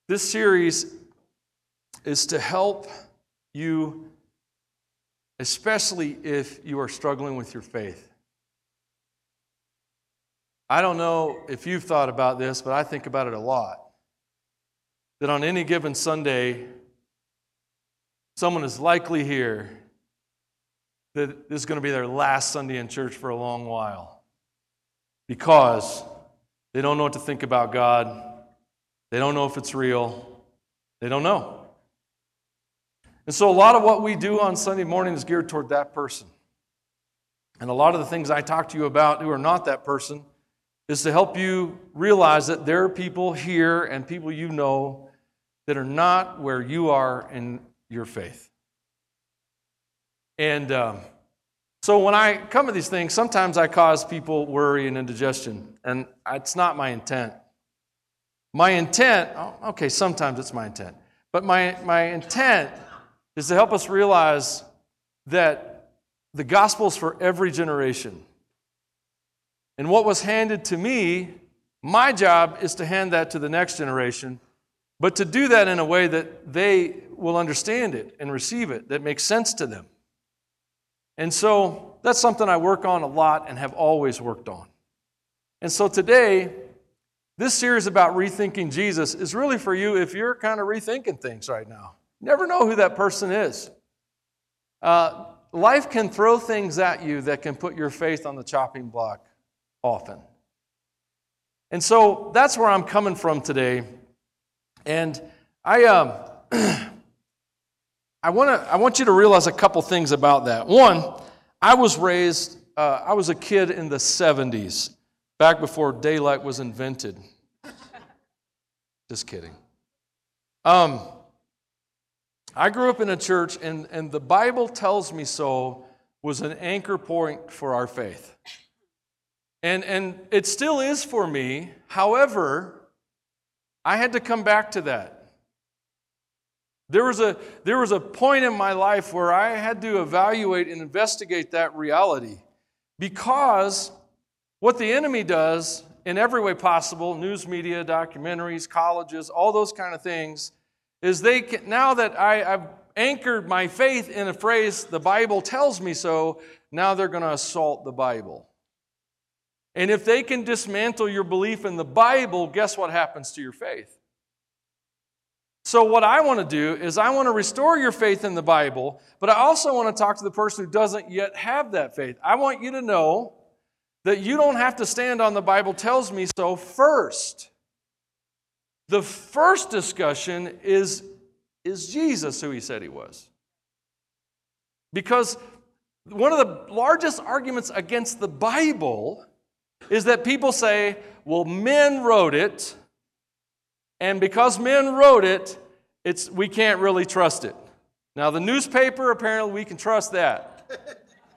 This series is to help you, especially if you are struggling with your faith. I don't know if you've thought about this, but I think about it a lot. That on any given Sunday, someone is likely here that this is going to be their last Sunday in church for a long while because they don't know what to think about God. They don't know if it's real. They don't know. And so a lot of what we do on Sunday morning is geared toward that person. And a lot of the things I talk to you about who are not that person is to help you realize that there are people here and people you know that are not where you are in your faith. And so when I come to these things, sometimes I cause people worry and indigestion, and it's not my intent. My intent, sometimes it's my intent, but my intent is to help us realize that the gospel is for every generation. And what was handed to me, my job is to hand that to the next generation, but to do that in a way that they will understand it and receive it, that makes sense to them. And so that's something I work on a lot and have always worked on. And so today, this series about rethinking Jesus is really for you if you're kind of rethinking things right now. You never know who that person is. Life can throw things at you that can put your faith on the chopping block often. And so that's where I'm coming from today. And I want you to realize a couple things about that. One, I was a kid in the 70s, back before daylight was invented. Just kidding. I grew up in a church, and the Bible tells me so was an anchor point for our faith. And it still is for me. However, I had to come back to that. There was a point in my life where I had to evaluate and investigate that reality, because what the enemy does in every way possible, news media, documentaries, colleges, all those kind of things, is now that I've anchored my faith in a phrase, the Bible tells me so, now they're going to assault the Bible. And if they can dismantle your belief in the Bible, guess what happens to your faith? So what I want to do is I want to restore your faith in the Bible, but I also want to talk to the person who doesn't yet have that faith. I want you to know that you don't have to stand on the Bible tells me so first. The first discussion is Jesus who he said he was? Because one of the largest arguments against the Bible is that people say, well, men wrote it, and because men wrote it, we can't really trust it. Now, the newspaper, apparently we can trust that.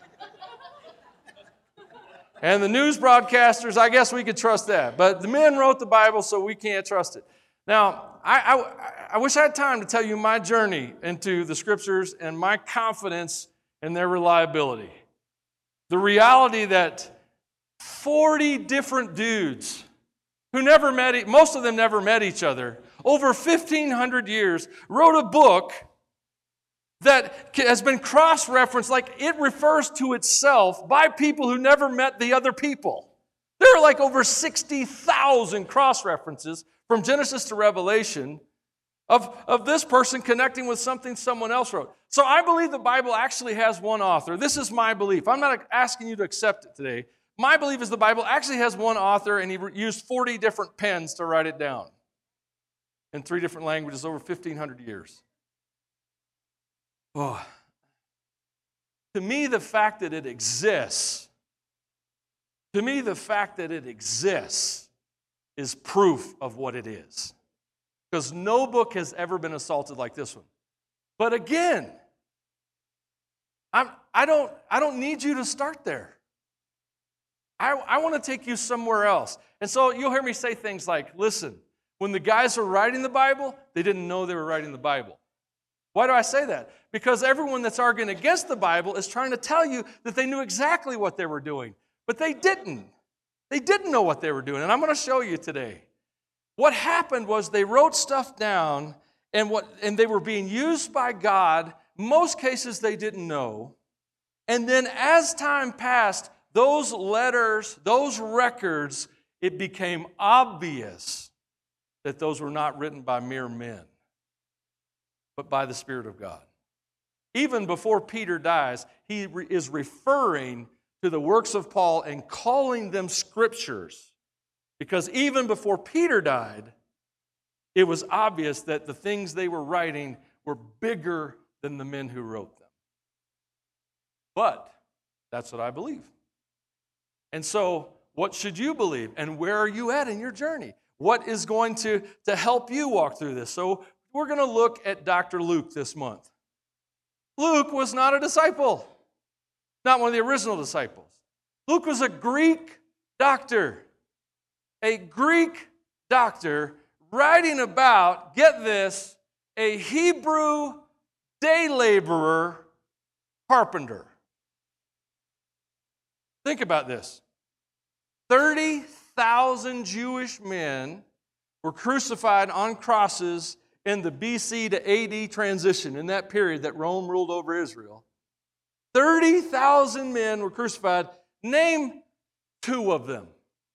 And the news broadcasters, I guess we could trust that. But the men wrote the Bible, so we can't trust it. Now, I wish I had time to tell you my journey into the Scriptures and my confidence in their reliability. The reality that 40 different dudes who most of them never met each other, over 1,500 years, wrote a book that has been cross-referenced, like it refers to itself by people who never met the other people. There are like over 60,000 cross-references from Genesis to Revelation of this person connecting with something someone else wrote. So I believe the Bible actually has one author. This is my belief. I'm not asking you to accept it today. My belief is the Bible actually has one author, and he used 40 different pens to write it down in 3 different languages over 1,500 years. Oh. To me, the fact that it exists is proof of what it is. Because no book has ever been assaulted like this one. But again, I don't need you to start there. I want to take you somewhere else. And so you'll hear me say things like, listen, when the guys were writing the Bible, they didn't know they were writing the Bible. Why do I say that? Because everyone that's arguing against the Bible is trying to tell you that they knew exactly what they were doing. But they didn't. They didn't know what they were doing. And I'm going to show you today. What happened was they wrote stuff down, and they were being used by God. Most cases they didn't know. And then as time passed, those letters, those records, it became obvious that those were not written by mere men, but by the Spirit of God. Even before Peter dies, he is referring to the works of Paul and calling them scriptures. Because even before Peter died, it was obvious that the things they were writing were bigger than the men who wrote them. But that's what I believe. And so, what should you believe? And where are you at in your journey? What is going to help you walk through this? So, we're going to look at Dr. Luke this month. Luke was not a disciple, not one of the original disciples. Luke was a Greek doctor. A Greek doctor writing about, get this, a Hebrew day laborer carpenter. Think about this. 30,000 Jewish men were crucified on crosses in the BC to AD transition, in that period that Rome ruled over Israel. 30,000 men were crucified. Name 2 of them.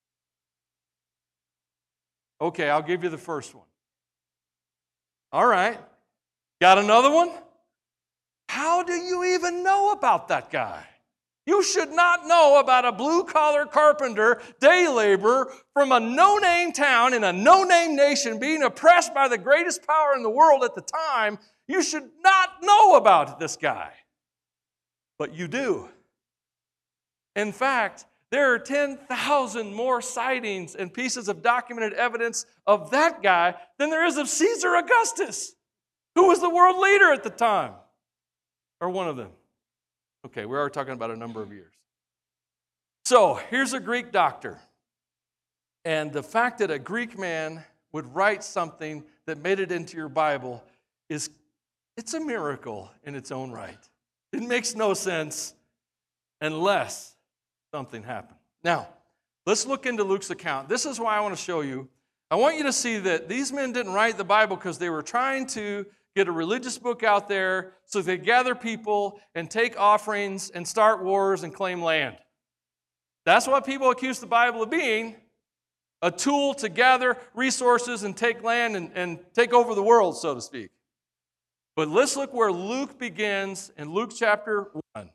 Okay, I'll give you the first one. All right. Got another one? How do you even know about that guy? You should not know about a blue-collar carpenter, day laborer from a no-name town in a no-name nation being oppressed by the greatest power in the world at the time. You should not know about this guy. But you do. In fact, there are 10,000 more sightings and pieces of documented evidence of that guy than there is of Caesar Augustus, who was the world leader at the time, or one of them. Okay, we are talking about a number of years. So, here's a Greek doctor. And the fact that a Greek man would write something that made it into your Bible it's a miracle in its own right. It makes no sense unless something happened. Now, let's look into Luke's account. This is why I want to show you. I want you to see that these men didn't write the Bible because they were trying to get a religious book out there so they gather people and take offerings and start wars and claim land. That's what people accuse the Bible of being, a tool to gather resources and take land and take over the world, so to speak. But let's look where Luke begins in Luke chapter 1.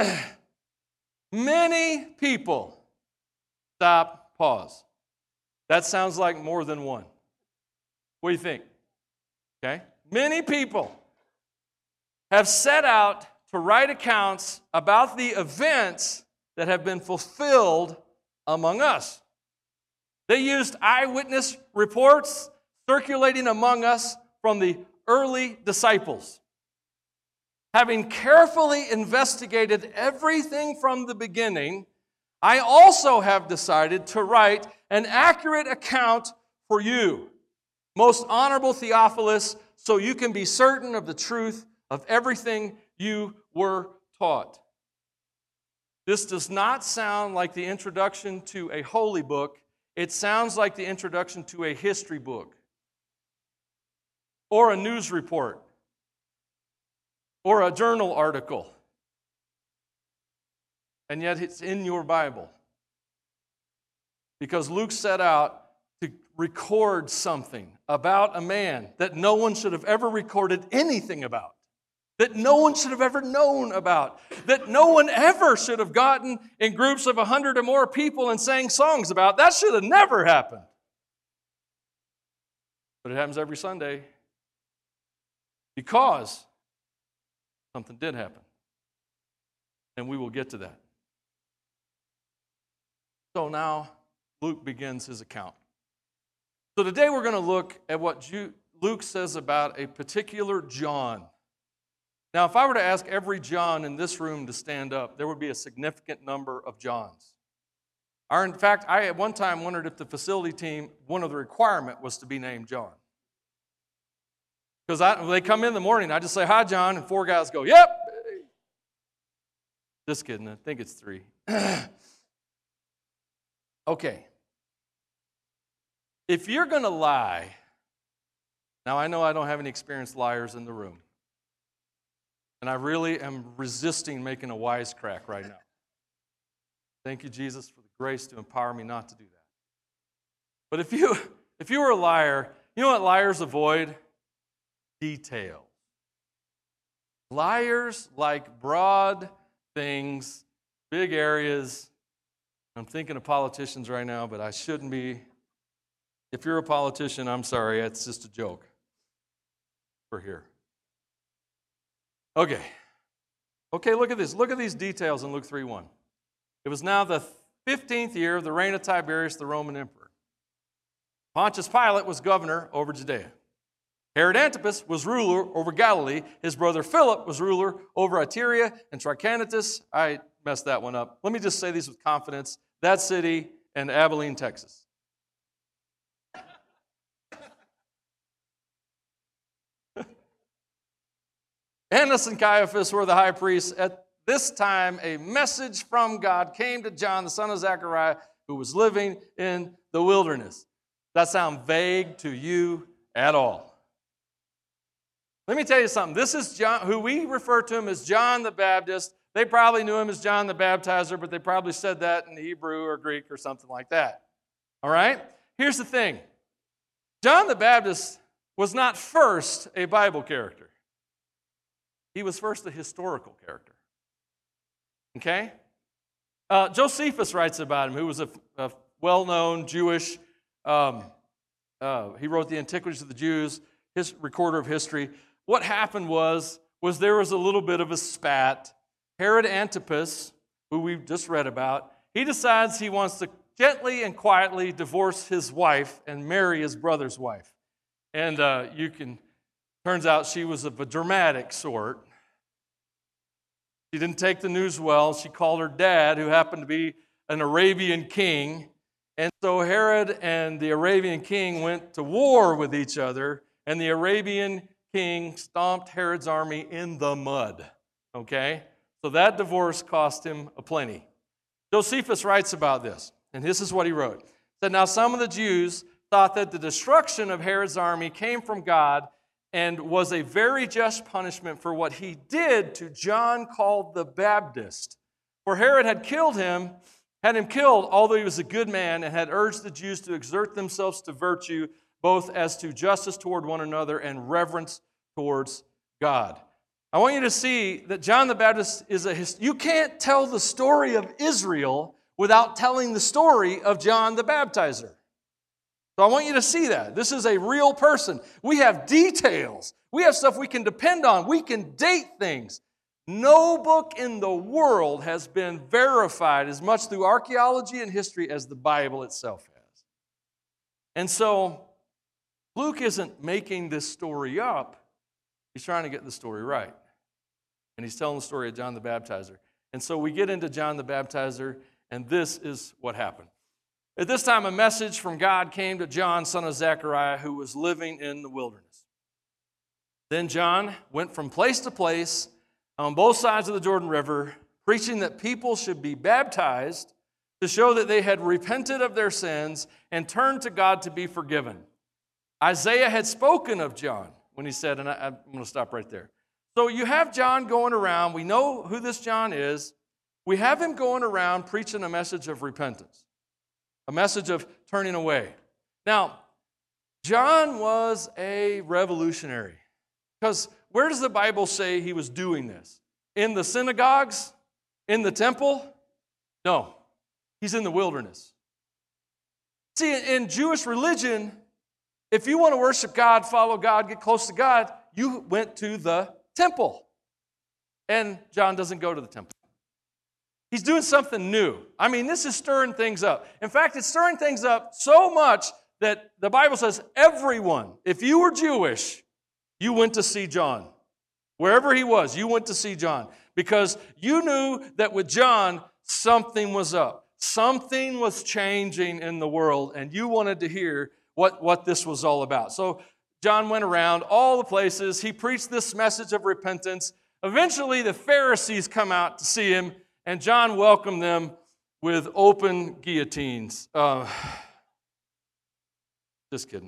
Many people. Stop, pause. That sounds like more than one. What do you think? Okay. Many people have set out to write accounts about the events that have been fulfilled among us. They used eyewitness reports circulating among us from the early disciples. Having carefully investigated everything from the beginning, I also have decided to write an accurate account for you, most honorable Theophilus, so you can be certain of the truth of everything you were taught. This does not sound like the introduction to a holy book. It sounds like the introduction to a history book or a news report or a journal article. And yet it's in your Bible. Because Luke set out to record something about a man that no one should have ever recorded anything about, that no one should have ever known about, that no one ever should have gotten in groups of 100 or more people and sang songs about. That should have never happened. But it happens every Sunday because something did happen. And we will get to that. So now Luke begins his account. So today we're going to look at what Luke says about a particular John. Now, if I were to ask every John in this room to stand up, there would be a significant number of Johns. In fact, I at one time wondered if the facility team, one of the requirement was to be named John. Because when they come in the morning, I just say, "Hi, John," and 4 guys go, "Yep." Just kidding, I think it's 3. Okay. if you're going to lie, now I know I don't have any experienced liars in the room, and I really am resisting making a wisecrack right now. Thank you, Jesus, for the grace to empower me not to do that. But if you were a liar, you know what liars avoid? Detail. Liars like broad things, big areas. I'm thinking of politicians right now, but I shouldn't be. If you're a politician, I'm sorry, it's just a joke. We're here. Okay, look at this. Look at these details in Luke 3:1. It was now the 15th year of the reign of Tiberius, the Roman emperor. Pontius Pilate was governor over Judea. Herod Antipas was ruler over Galilee. His brother Philip was ruler over Iturea and Trachonitis. I messed that one up. Let me just say these with confidence. That city and Abilene, Texas. Annas and Caiaphas were the high priests. At this time, a message from God came to John, the son of Zechariah, who was living in the wilderness. That sound vague to you at all? Let me tell you something. This is John, who we refer to him as John the Baptist. They probably knew him as John the Baptizer, but they probably said that in Hebrew or Greek or something like that. All right? Here's the thing. John the Baptist was not first a Bible character. He was first a historical character. Okay? Josephus writes about him, who was a well-known Jewish, he wrote the Antiquities of the Jews, his recorder of history. What happened was there was a little bit of a spat. Herod Antipas, who we've just read about, he decides he wants to gently and quietly divorce his wife and marry his brother's wife. And turns out she was of a dramatic sort. She didn't take the news well. She called her dad, who happened to be an Arabian king. And so Herod and the Arabian king went to war with each other, and the Arabian king stomped Herod's army in the mud. Okay? So that divorce cost him a plenty. Josephus writes about this, and this is what he wrote. He said, now some of the Jews thought that the destruction of Herod's army came from God and was a very just punishment for what he did to John called the Baptist. For Herod had him killed, although he was a good man, and had urged the Jews to exert themselves to virtue, both as to justice toward one another and reverence towards God. I want you to see that John the Baptist you can't tell the story of Israel without telling the story of John the Baptizer. So I want you to see that. This is a real person. We have details. We have stuff we can depend on. We can date things. No book in the world has been verified as much through archaeology and history as the Bible itself has. And so Luke isn't making this story up. He's trying to get the story right. And he's telling the story of John the Baptizer. And so we get into John the Baptizer, and this is what happened. At this time, a message from God came to John, son of Zechariah, who was living in the wilderness. Then John went from place to place on both sides of the Jordan River, preaching that people should be baptized to show that they had repented of their sins and turned to God to be forgiven. Isaiah had spoken of John when he said, and I'm going to stop right there. So you have John going around. We know who this John is. We have him going around preaching a message of repentance, a message of turning away. Now, John was a revolutionary, because where does the Bible say he was doing this? In the synagogues? In the temple? No, he's in the wilderness. See, in Jewish religion, if you want to worship God, follow God, get close to God, you went to the temple. And John doesn't go to the temple. He's doing something new. I mean, this is stirring things up. In fact, it's stirring things up so much that the Bible says everyone, if you were Jewish, you went to see John. Wherever he was, you went to see John. Because you knew that with John, something was up. Something was changing in the world, and you wanted to hear what this was all about. So John went around all the places. He preached this message of repentance. Eventually, the Pharisees come out to see him, and John welcomed them with open guillotines. Just kidding.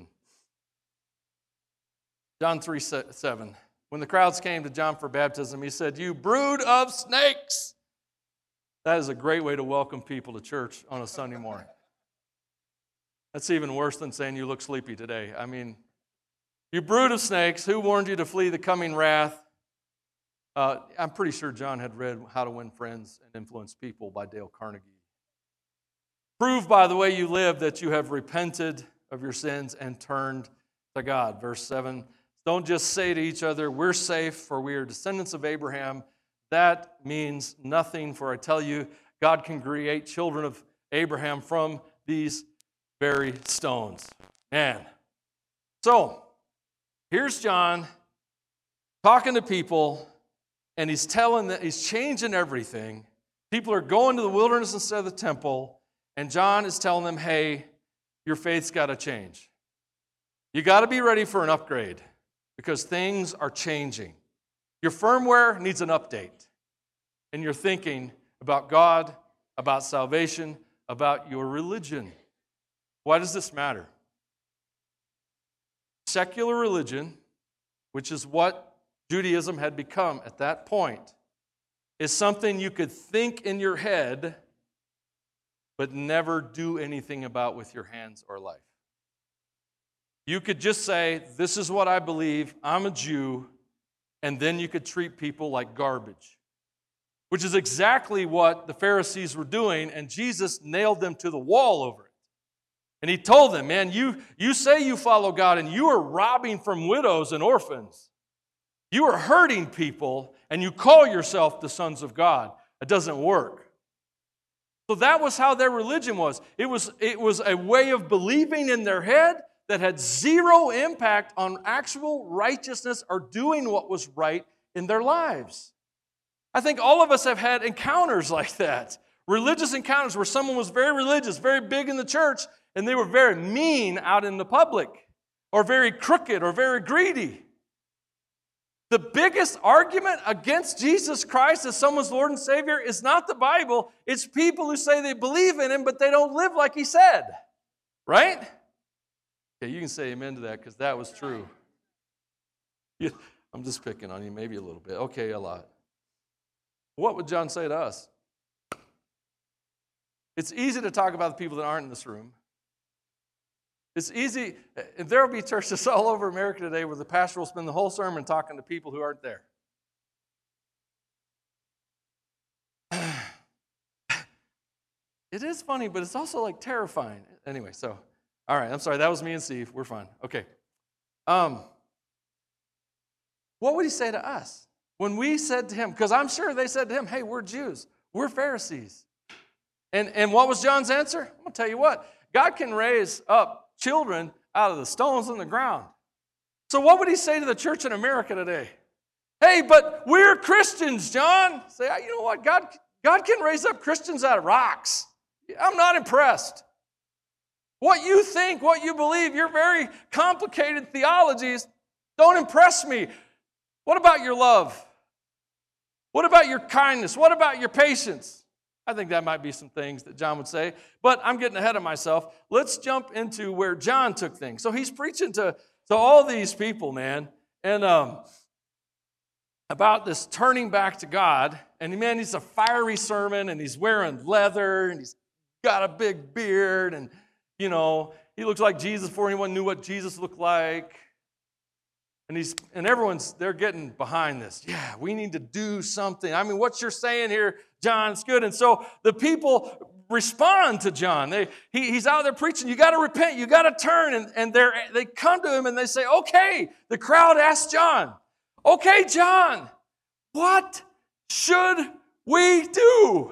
John 3:7. When the crowds came to John for baptism, he said, "You brood of snakes." That is a great way to welcome people to church on a Sunday morning. That's even worse than saying you look sleepy today. I mean, you brood of snakes, who warned you to flee the coming wrath? I'm pretty sure John had read How to Win Friends and Influence People by Dale Carnegie. Prove by the way you live that you have repented of your sins and turned to God. Verse 7, don't just say to each other, "We're safe, for we are descendants of Abraham." That means nothing, for I tell you, God can create children of Abraham from these very stones. Man. So, here's John talking to people, and he's telling that he's changing everything. People are going to the wilderness instead of the temple, and John is telling them, hey, your faith's got to change. You got to be ready for an upgrade because things are changing. Your firmware needs an update, and you're thinking about God, about salvation, about your religion. Why does this matter? Secular religion, which is what Judaism had become at that point, is something you could think in your head but never do anything about with your hands or life. You could just say, this is what I believe, I'm a Jew, and then you could treat people like garbage, which is exactly what the Pharisees were doing, and Jesus nailed them to the wall over it. And he told them, man, you say you follow God, and you are robbing from widows and orphans. You are hurting people, and you call yourself the sons of God. It doesn't work. So that was how their religion was. It was a way of believing in their head that had zero impact on actual righteousness or doing what was right in their lives. I think all of us have had encounters like that. Religious encounters where someone was very religious, very big in the church, and they were very mean out in the public, or very crooked, or very greedy. The biggest argument against Jesus Christ as someone's Lord and Savior is not the Bible. It's people who say they believe in Him, but they don't live like He said. Right? Okay, you can say amen to that because that was true. Yeah, I'm just picking on you, maybe a little bit. Okay, a lot. What would John say to us? It's easy to talk about the people that aren't in this room. It's easy. There will be churches all over America today where the pastor will spend the whole sermon talking to people who aren't there. It is funny, but it's also like terrifying. Anyway, so, all right, I'm sorry. That was me and Steve. We're fine. Okay. What would he say to us? When we said to him, because I'm sure they said to him, hey, we're Jews. We're Pharisees. And what was John's answer? I'm going to tell you what. God can raise up children out of the stones in the ground. So what would he say to the church in America today? Hey, but we're Christians, John. Say, you know what? God can raise up Christians out of rocks. I'm not impressed. What you think, what you believe, your very complicated theologies don't impress me. What about your love? What about your kindness? What about your patience? I think that might be some things that John would say, but I'm getting ahead of myself. Let's jump into where John took things. So he's preaching to all these people, man, and about this turning back to God. And man, he's a fiery sermon, and he's wearing leather, and he's got a big beard, and you know he looks like Jesus before anyone knew what Jesus looked like. And they're getting behind this. Yeah, we need to do something. I mean, what you're saying here, John, it's good. And so the people respond to John. He's out there preaching. You got to repent. You got to turn. And they come to him and they say, okay. The crowd asks John, okay, John, what should we do?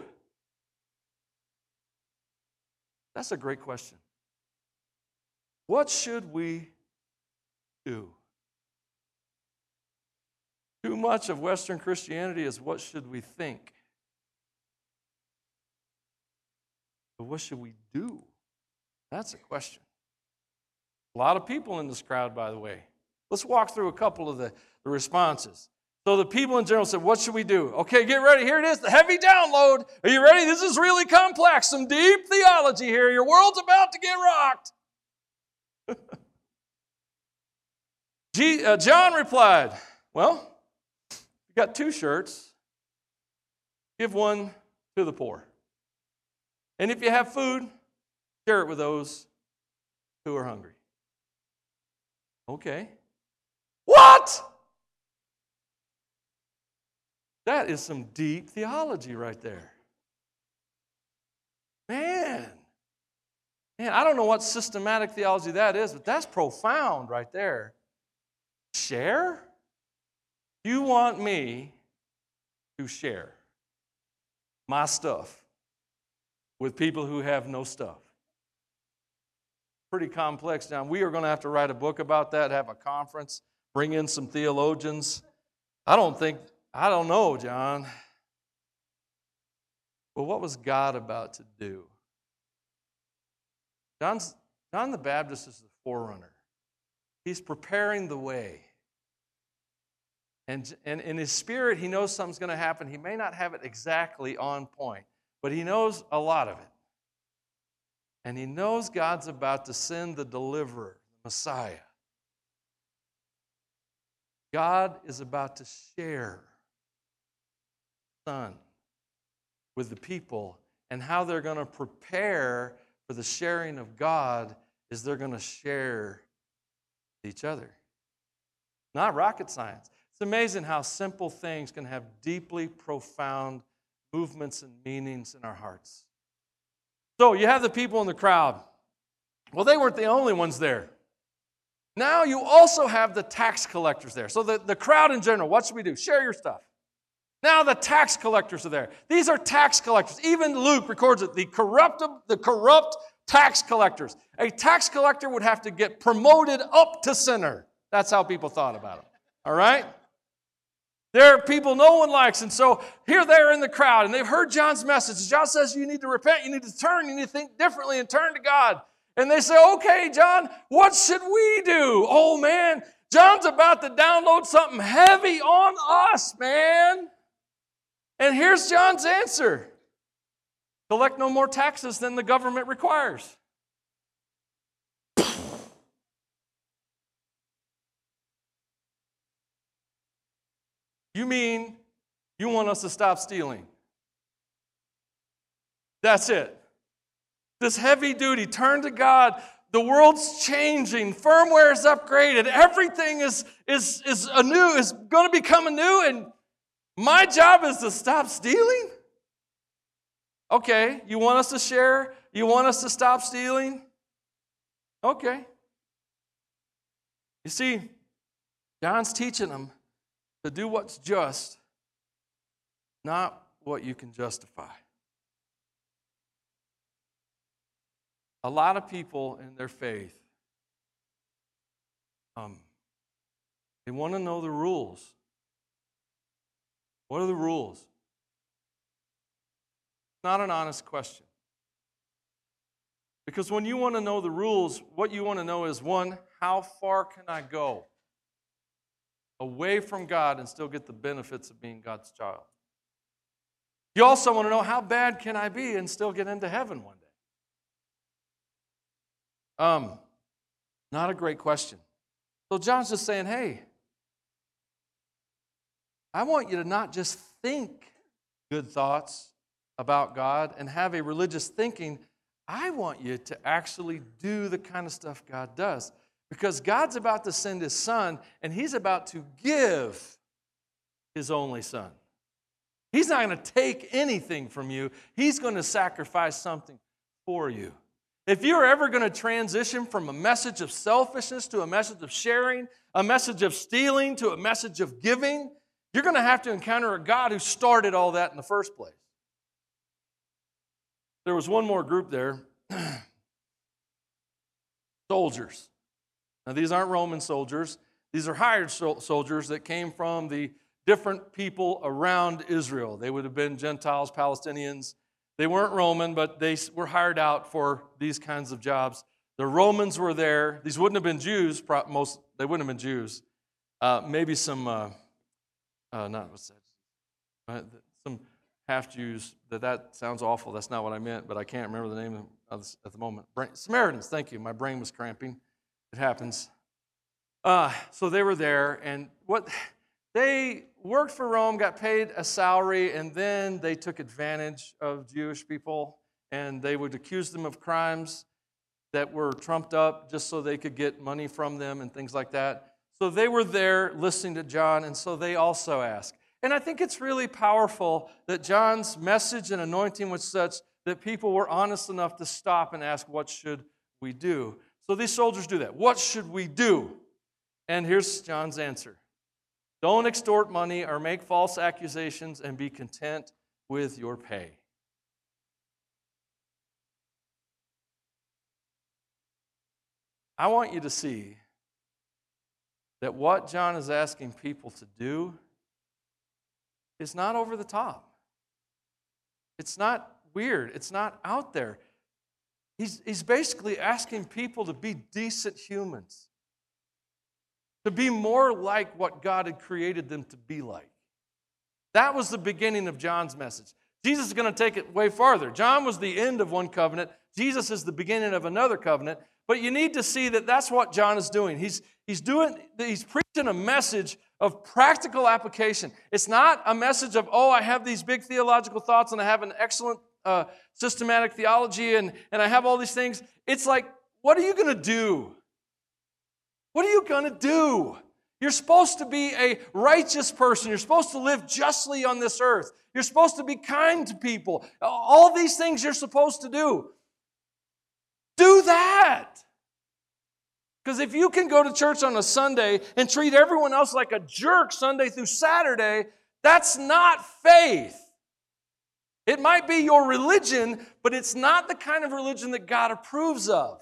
That's a great question. What should we do? Too much of Western Christianity is what should we think? But what should we do? That's a question. A lot of people in this crowd, by the way. Let's walk through a couple of the responses. So the people in general said, what should we do? Okay, get ready. Here it is, the heavy download. Are you ready? This is really complex. Some deep theology here. Your world's about to get rocked. John replied, well, you got 2 shirts. Give one to the poor. And if you have food, share it with those who are hungry. Okay. What? That is some deep theology right there. Man, I don't know what systematic theology that is, but that's profound right there. Share? You want me to share my stuff with people who have no stuff? Pretty complex, John. We are going to have to write a book about that, have a conference, bring in some theologians. I don't know, John. But what was God about to do? John the Baptist is the forerunner. He's preparing the way. And in his spirit, he knows something's going to happen. He may not have it exactly on point, but he knows a lot of it. And he knows God's about to send the deliverer, the Messiah. God is about to share the Son with the people, and how they're going to prepare for the sharing of God is they're going to share with each other. Not rocket science. It's amazing how simple things can have deeply profound movements and meanings in our hearts. So you have the people in the crowd. Well, they weren't the only ones there. Now you also have the tax collectors there. So the crowd in general, what should we do? Share your stuff. Now the tax collectors are there. These are tax collectors. Even Luke records it, the corrupt tax collectors. A tax collector would have to get promoted up to sinner. That's how people thought about him. All right? There are people no one likes, and so here they're in the crowd, and they've heard John's message. John says you need to repent, you need to turn, you need to think differently and turn to God. And they say, okay, John, what should we do? Oh, man, John's about to download something heavy on us, man. And here's John's answer. Collect no more taxes than the government requires. You mean you want us to stop stealing? That's it. This heavy duty, turn to God. The world's changing. Firmware is upgraded. Everything is anew, is going to become anew, and my job is to stop stealing? Okay, you want us to share? You want us to stop stealing? Okay. You see, John's teaching them to do what's just, not what you can justify. A lot of people in their faith, they want to know the rules. What are the rules? Not an honest question. Because when you want to know the rules, what you want to know is, one, how far can I go away from God and still get the benefits of being God's child? You also want to know, how bad can I be and still get into heaven one day? Not a great question. So John's just saying, hey, I want you to not just think good thoughts about God and have a religious thinking. I want you to actually do the kind of stuff God does. Because God's about to send His Son, and He's about to give His only Son. He's not going to take anything from you. He's going to sacrifice something for you. If you're ever going to transition from a message of selfishness to a message of sharing, a message of stealing to a message of giving, you're going to have to encounter a God who started all that in the first place. There was one more group there. Soldiers. Now, these aren't Roman soldiers. These are hired soldiers that came from the different people around Israel. They would have been Gentiles, Palestinians. They weren't Roman, but they were hired out for these kinds of jobs. The Romans were there. These wouldn't have been Jews. They wouldn't have been Jews. Maybe some, some half-Jews. That sounds awful. That's not what I meant, but I can't remember the name of at the moment. Samaritans, thank you. My brain was cramping. It happens. So they were there, and they worked for Rome, got paid a salary, and then they took advantage of Jewish people, and they would accuse them of crimes that were trumped up just so they could get money from them and things like that. So they were there listening to John, and so they also asked. And I think it's really powerful that John's message and anointing was such that people were honest enough to stop and ask, what should we do? So these soldiers do that. What should we do? And here's John's answer. Don't extort money or make false accusations, and be content with your pay. I want you to see that what John is asking people to do is not over the top. It's not weird. It's not out there. He's basically asking people to be decent humans, to be more like what God had created them to be like. That was the beginning of John's message. Jesus is going to take it way farther. John was the end of one covenant. Jesus is the beginning of another covenant. But you need to see that that's what John is doing. He's preaching a message of practical application. It's not a message of, I have these big theological thoughts and I have an excellent systematic theology and I have all these things. It's like, what are you going to do? What are you going to do? You're supposed to be a righteous person. You're supposed to live justly on this earth. You're supposed to be kind to people. All these things you're supposed to do. Do that. Because if you can go to church on a Sunday and treat everyone else like a jerk Sunday through Saturday, that's not faith. It might be your religion, but it's not the kind of religion that God approves of.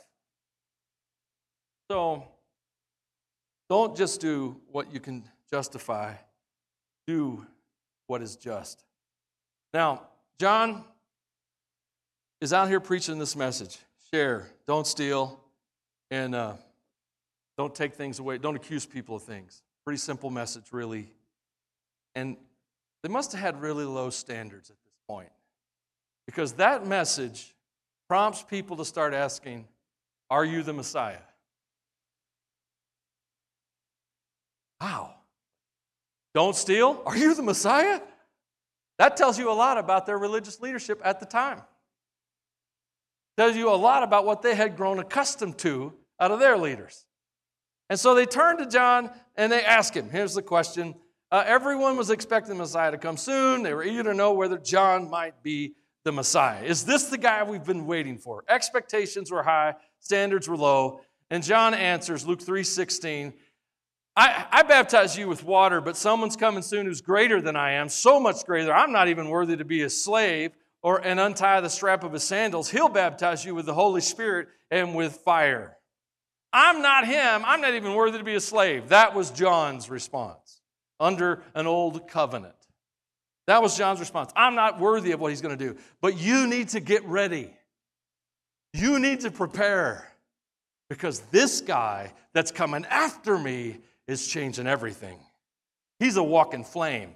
So, don't just do what you can justify. Do what is just. Now, John is out here preaching this message. Share, don't steal, and don't take things away. Don't accuse people of things. Pretty simple message, really. And they must have had really low standards at this point, because that message prompts people to start asking, are you the Messiah? Wow. Don't steal? Are you the Messiah? That tells you a lot about their religious leadership at the time. Tells you a lot about what they had grown accustomed to out of their leaders. And so they turn to John and they ask him. Here's the question. Everyone was expecting the Messiah to come soon. They were eager to know whether John might be the Messiah. Is this the guy we've been waiting for? Expectations were high, standards were low. And John answers, Luke 3:16, I baptize you with water, but someone's coming soon who's greater than I am, so much greater, I'm not even worthy to be his slave and untie the strap of his sandals. He'll baptize you with the Holy Spirit and with fire. I'm not him. I'm not even worthy to be a slave. That was John's response under an old covenant. That was John's response. I'm not worthy of what he's going to do, but you need to get ready. You need to prepare, because this guy that's coming after me is changing everything. He's a walking flame.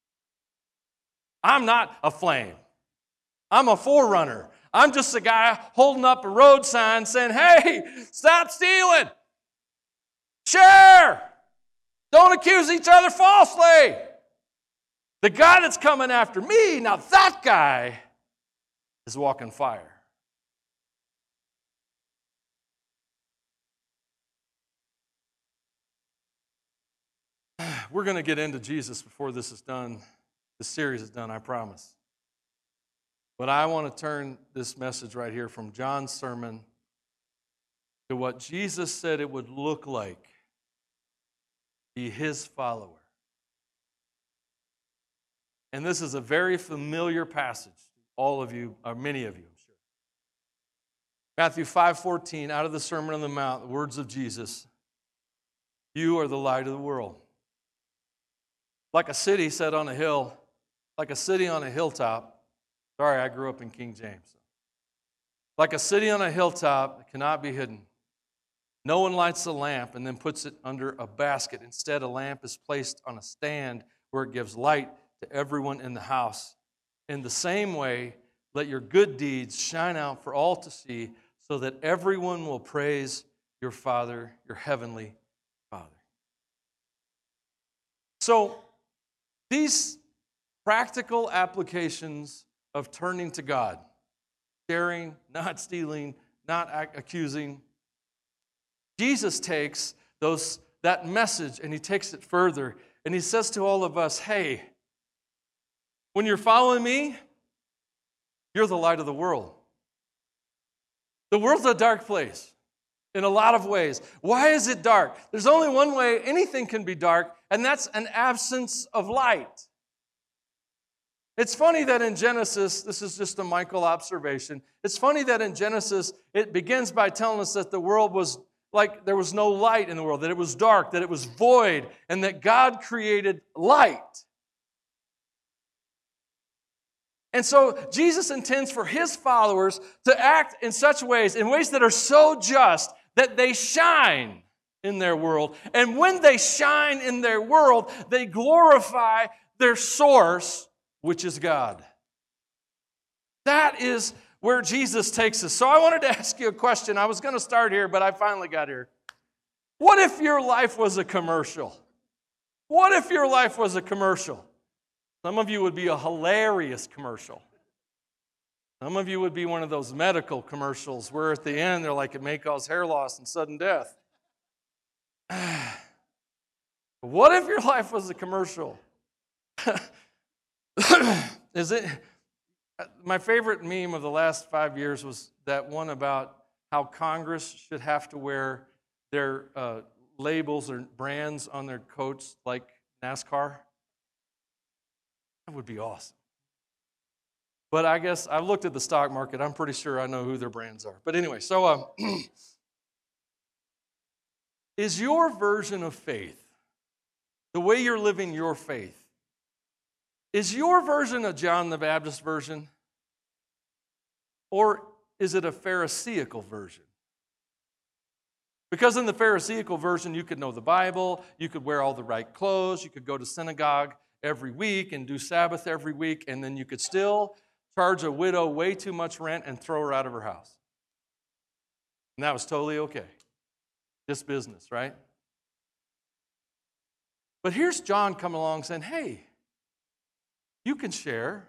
I'm not a flame. I'm a forerunner. I'm just a guy holding up a road sign saying, hey, stop stealing. Share. Don't accuse each other falsely. The guy that's coming after me, now that guy is walking fire. We're going to get into Jesus before this is done. This series is done, I promise. But I want to turn this message right here from John's sermon to what Jesus said it would look like to be his follower. And this is a very familiar passage to all of you, or many of you, I'm sure. Matthew 5:14, out of the Sermon on the Mount, the words of Jesus, you are the light of the world. Like a city set on a hill, like a city on a hilltop. Sorry, I grew up in King James. Like a city on a hilltop that cannot be hidden. No one lights a lamp and then puts it under a basket. Instead, a lamp is placed on a stand where it gives light to everyone in the house. In the same way, let your good deeds shine out for all to see, so that everyone will praise your Father, your heavenly Father. So these practical applications of turning to God, sharing, not stealing, not accusing, Jesus takes that message and he takes it further. And he says to all of us, hey, when you're following me, you're the light of the world. The world's a dark place in a lot of ways. Why is it dark? There's only one way anything can be dark, and that's an absence of light. It's funny that in Genesis, this is just a Michael observation, it's funny that in Genesis, it begins by telling us that the world was like there was no light in the world, that it was dark, that it was void, and that God created light. And so Jesus intends for his followers to act in such ways, in ways that are so just, that they shine in their world. And when they shine in their world, they glorify their source, which is God. That is where Jesus takes us. So I wanted to ask you a question. I was going to start here, but I finally got here. What if your life was a commercial? What if your life was a commercial? Some of you would be a hilarious commercial. Some of you would be one of those medical commercials where at the end they're like, it may cause hair loss and sudden death. What if your life was a commercial? Is it? My favorite meme of the last 5 years was that one about how Congress should have to wear their labels or brands on their coats like NASCAR. That would be awesome. But I guess I've looked at the stock market. I'm pretty sure I know who their brands are. But anyway, so is your version of faith, the way you're living your faith, is your version a John the Baptist version? Or is it a Pharisaical version? Because in the Pharisaical version, you could know the Bible, you could wear all the right clothes, you could go to synagogue every week and do Sabbath every week, and then you could still charge a widow way too much rent and throw her out of her house. And that was totally okay. Just business, right? But here's John coming along saying, hey, you can share.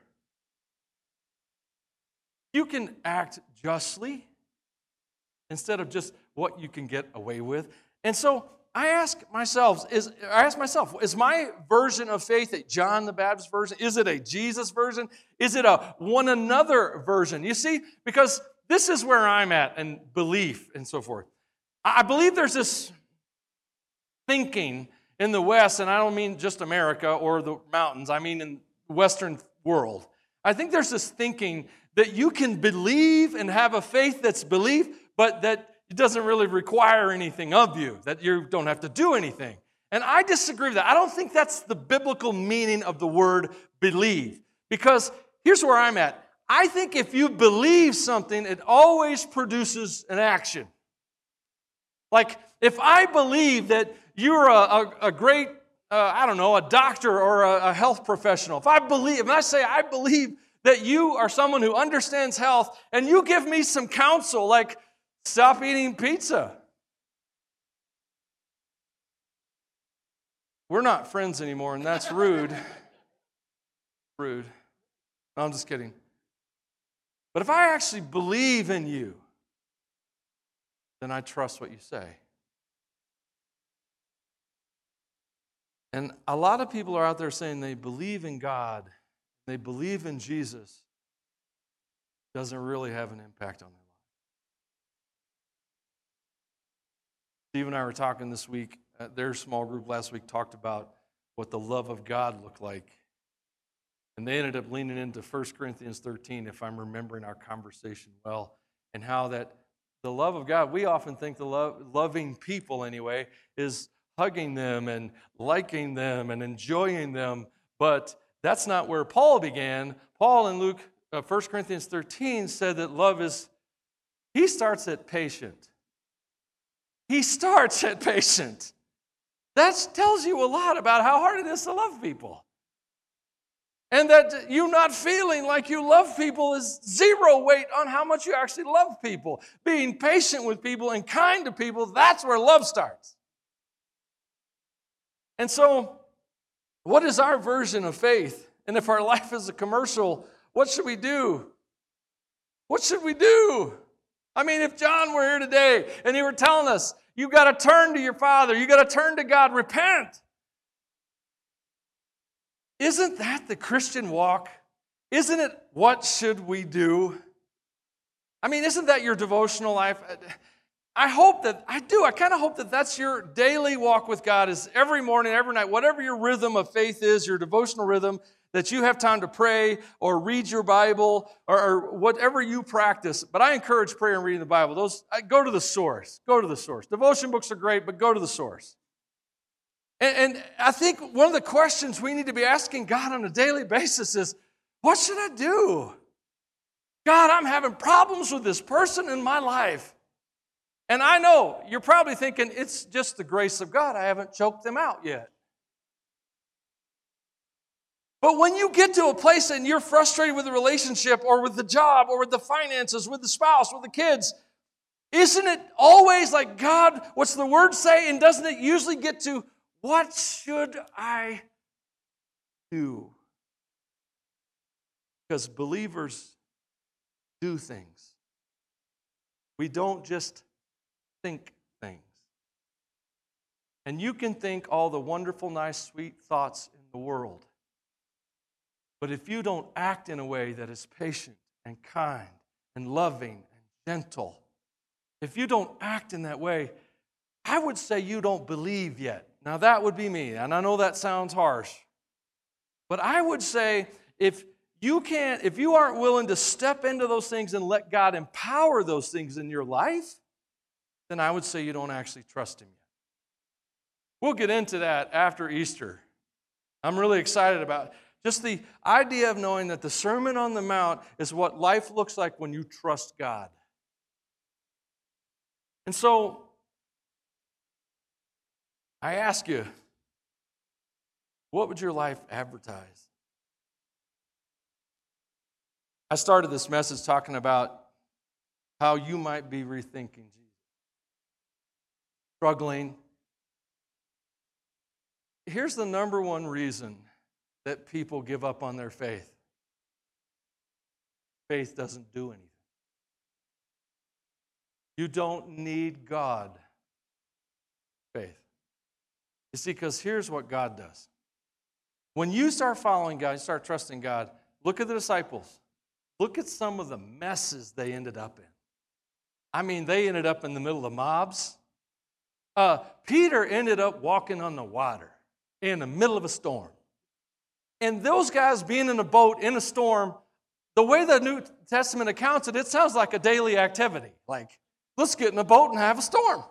You can act justly instead of just what you can get away with. And so I ask myself, is my version of faith a John the Baptist version? Is it a Jesus version? Is it a one another version? You see, because this is where I'm at in belief and so forth. I believe there's this thinking in the West, and I don't mean just America or the mountains, I mean in the Western world. I think there's this thinking that you can believe and have a faith that's belief, but that it doesn't really require anything of you, that you don't have to do anything. And I disagree with that. I don't think that's the biblical meaning of the word believe. Because here's where I'm at. I think if you believe something, it always produces an action. Like, if I believe that you're a great, a doctor or a health professional, if I say I believe that you are someone who understands health, and you give me some counsel, like, stop eating pizza. We're not friends anymore, and that's rude. Rude. No, I'm just kidding. But if I actually believe in you, then I trust what you say. And a lot of people are out there saying they believe in God, they believe in Jesus, doesn't really have an impact on their life. Steve and I were talking this week, their small group last week talked about what the love of God looked like. And they ended up leaning into 1 Corinthians 13, if I'm remembering our conversation well, and how that the love of God, we often think loving people anyway, is hugging them and liking them and enjoying them, but that's not where Paul began. Paul in 1 Corinthians 13 said that love he starts at patient. He starts at patient. That tells you a lot about how hard it is to love people. And that you not feeling like you love people is zero weight on how much you actually love people. Being patient with people and kind to people, that's where love starts. And so What is our version of faith? And if our life is a commercial, what should we do? What should we do? I mean, if John were here today and he were telling us, you got to turn to your Father, you got to turn to God, repent. Isn't that the Christian walk? Isn't it what should we do? I mean, isn't that your devotional life? I kind of hope that that's your daily walk with God, is every morning, every night, whatever your rhythm of faith is, your devotional rhythm, that you have time to pray or read your Bible or whatever you practice. But I encourage prayer and reading the Bible. Go to the source. Go to the source. Devotion books are great, but go to the source. And I think one of the questions we need to be asking God on a daily basis is, what should I do? God, I'm having problems with this person in my life. And I know you're probably thinking, it's just the grace of God. I haven't choked them out yet. But when you get to a place and you're frustrated with the relationship or with the job or with the finances, with the spouse, with the kids, isn't it always like, God, what's the word say? And doesn't it usually get to, what should I do? Because believers do things. We don't just think things. And you can think all the wonderful, nice, sweet thoughts in the world. But if you don't act in a way that is patient and kind and loving and gentle, if you don't act in that way, I would say you don't believe yet. Now that would be me, and I know that sounds harsh. But I would say if you aren't willing to step into those things and let God empower those things in your life, then I would say you don't actually trust Him yet. We'll get into that after Easter. I'm really excited about just the idea of knowing that the Sermon on the Mount is what life looks like when you trust God. And so, I ask you, what would your life advertise? I started this message talking about how you might be rethinking Jesus. Struggling. Here's the number one reason that people give up on their faith. Faith doesn't do anything. You don't need God. Faith. You see, because here's what God does. When you start following God, you start trusting God, look at the disciples. Look at some of the messes they ended up in. I mean, they ended up in the middle of mobs. Peter ended up walking on the water in the middle of a storm. And those guys being in a boat in a storm, the way the New Testament accounts it, it sounds like a daily activity. Like, let's get in a boat and have a storm.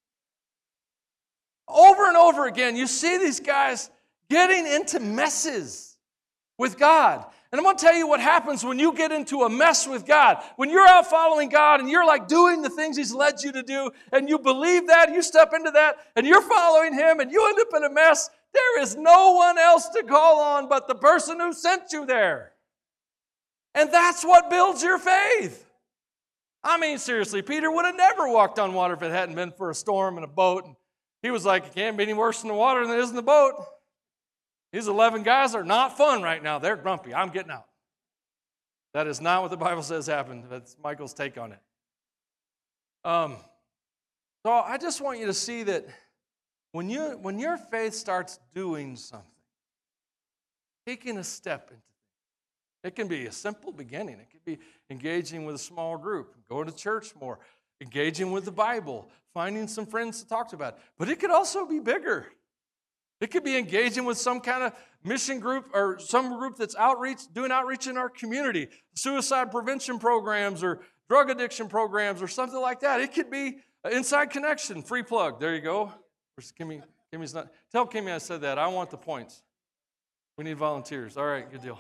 Over and over again, you see these guys getting into messes with God. And I'm going to tell you what happens when you get into a mess with God. When you're out following God and you're like doing the things He's led you to do, and you believe that, you step into that, and you're following Him, and you end up in a mess, there is no one else to call on but the person who sent you there. And that's what builds your faith. I mean, seriously, Peter would have never walked on water if it hadn't been for a storm and a boat. And he was like, it can't be any worse in the water than it is in the boat. These 11 guys are not fun right now. They're grumpy. I'm getting out. That is not what the Bible says happened. That's Michael's take on it. So I just want you to see that when your faith starts doing something, taking a step into things, it can be a simple beginning. It could be engaging with a small group, going to church more, engaging with the Bible, finding some friends to talk about. But it could also be bigger. It could be engaging with some kind of mission group or some group that's doing outreach in our community, suicide prevention programs or drug addiction programs or something like that. It could be Inside Connection, free plug. There you go. Kimmy's not. Tell Kimmy I said that. I want the points. We need volunteers. All right, good deal.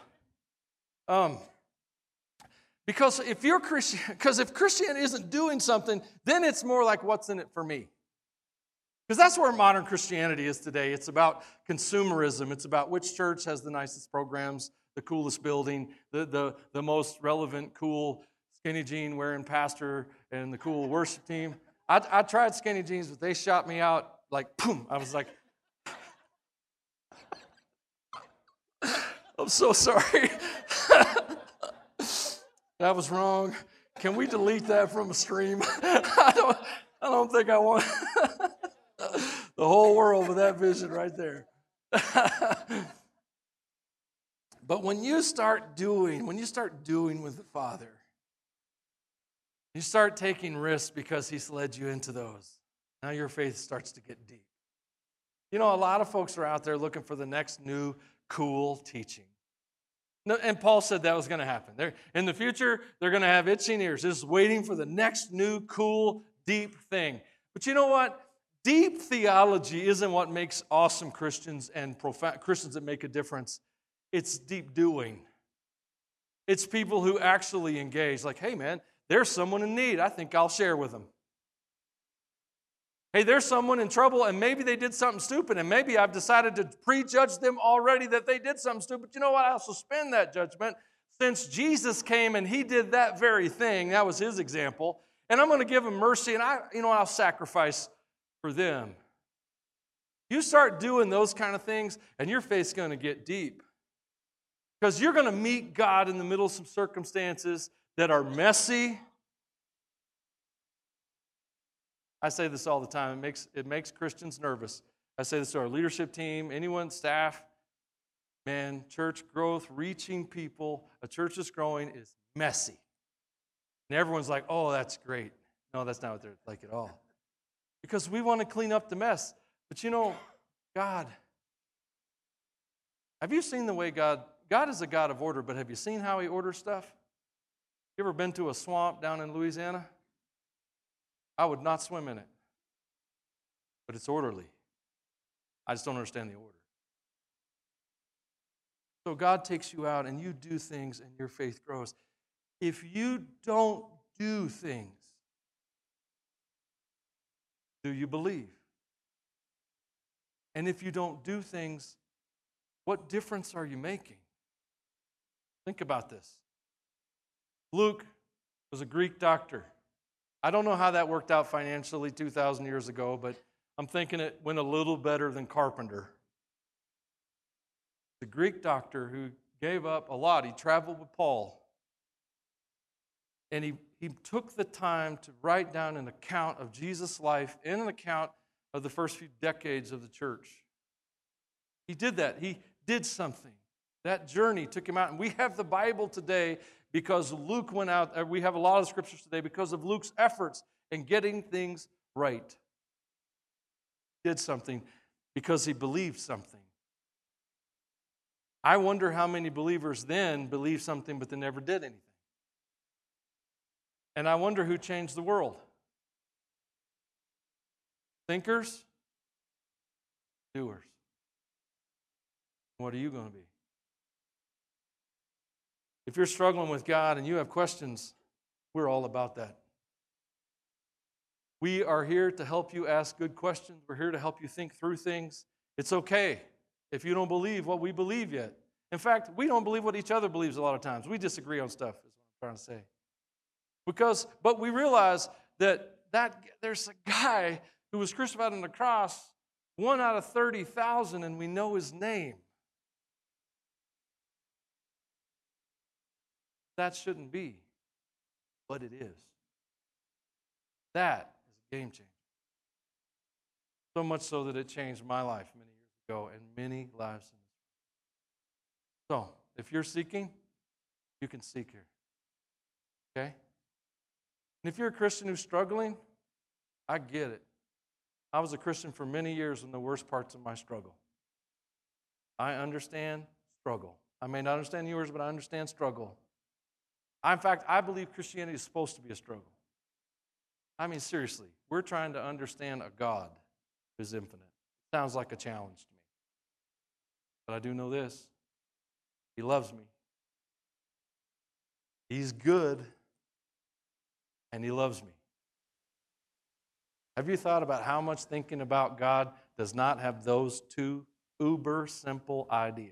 Because if Christianity isn't doing something, then it's more like, what's in it for me? Because that's where modern Christianity is today. It's about consumerism. It's about which church has the nicest programs, the coolest building, the most relevant, cool skinny jean wearing pastor, and the cool worship team. I tried skinny jeans, but they shot me out like, boom. I was like, I'm so sorry. That was wrong. Can we delete that from a stream? I don't think I want the whole world with that vision right there. But when you start doing with the Father, you start taking risks because He's led you into those. Now your faith starts to get deep. You know, a lot of folks are out there looking for the next new cool teaching. And Paul said that was going to happen. In the future, they're going to have itching ears, just waiting for the next new, cool, deep thing. But you know what? Deep theology isn't what makes awesome Christians and Christians that make a difference. It's deep doing. It's people who actually engage. Like, hey, man, there's someone in need. I think I'll share with them. Hey, there's someone in trouble, and maybe they did something stupid, and maybe I've decided to prejudge them already that they did something stupid. You know what? I'll suspend that judgment since Jesus came and He did that very thing. That was His example. And I'm going to give them mercy, and I'll sacrifice for them. You start doing those kind of things, and your faith's going to get deep. Because you're going to meet God in the middle of some circumstances that are messy. I say this all the time. It makes Christians nervous. I say this to our leadership team, anyone, staff. Man, church growth, reaching people, a church that's growing is messy. And everyone's like, oh, that's great. No, that's not what they're like at all. Because we want to clean up the mess. But you know, God, have you seen the way God is a God of order, but have you seen how He orders stuff? You ever been to a swamp down in Louisiana? I would not swim in it. But it's orderly. I just don't understand the order. So God takes you out and you do things and your faith grows. If you don't do things, do you believe? And if you don't do things, what difference are you making? Think about this. Luke was a Greek doctor. I don't know how that worked out financially 2,000 years ago, but I'm thinking it went a little better than carpenter. The Greek doctor who gave up a lot. He traveled with Paul. And he took the time to write down an account of Jesus' life and an account of the first few decades of the church. He did that. He did something. That journey took him out. And we have the Bible today because Luke went out. We have a lot of scriptures today because of Luke's efforts in getting things right. He did something because he believed something. I wonder how many believers then believed something but they never did anything. And I wonder who changed the world. Thinkers? Doers. What are you going to be? If you're struggling with God and you have questions, we're all about that. We are here to help you ask good questions. We're here to help you think through things. It's okay if you don't believe what we believe yet. In fact, we don't believe what each other believes a lot of times. We disagree on stuff, is what I'm trying to say. But we realize that there's a guy who was crucified on the cross, 1 out of 30,000, and we know his name. That shouldn't be, but it is. That is a game changer. So much so that it changed my life many years ago and many lives in this world. So, if you're seeking, you can seek here. Okay? And if you're a Christian who's struggling, I get it. I was a Christian for many years in the worst parts of my struggle. I understand struggle. I may not understand yours, but I understand struggle. In fact, I believe Christianity is supposed to be a struggle. I mean, seriously, we're trying to understand a God who is infinite. Sounds like a challenge to me. But I do know this. He loves me. He's good. And He loves me. Have you thought about how much thinking about God does not have those two uber simple ideas?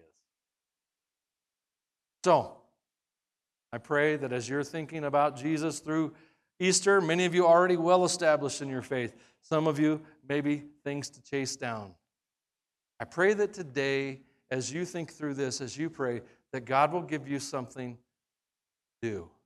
So, I pray that as you're thinking about Jesus through Easter, many of you are already well established in your faith. Some of you, maybe things to chase down. I pray that today, as you think through this, as you pray, that God will give you something to do.